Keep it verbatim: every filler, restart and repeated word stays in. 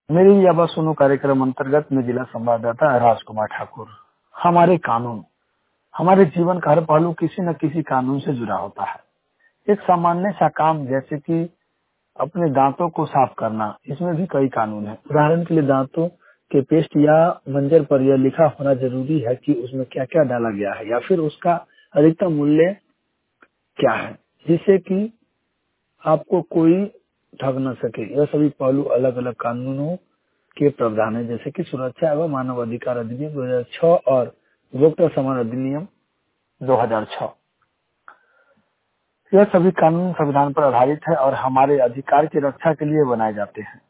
मेरी यह बात सुनो कार्यक्रम अंतर्गत मैं जिला संवाददाता राजकुमार ठाकुर। हमारे कानून, हमारे जीवन का हर पहलू किसी न किसी कानून से जुड़ा होता है। एक सामान्य सा काम जैसे कि अपने दांतों को साफ करना, इसमें भी कई कानून है। उदाहरण के लिए दांतों के पेस्ट या मंजर पर यह लिखा होना जरूरी है कि उसमें क्या क्या डाला गया है या फिर उसका अधिकतम मूल्य क्या है, जिससे कि आपको कोई ठग न सके। यह सभी पहलू अलग अलग कानूनों के प्रावधान है, जैसे कि सुरक्षा एवं मानव अधिकार अधिनियम दो हजार छह और उपभोक्ता सम्मान अधिनियम दो हजार छह। यह सभी कानून संविधान पर आधारित है और हमारे अधिकार की रक्षा के लिए बनाए जाते हैं।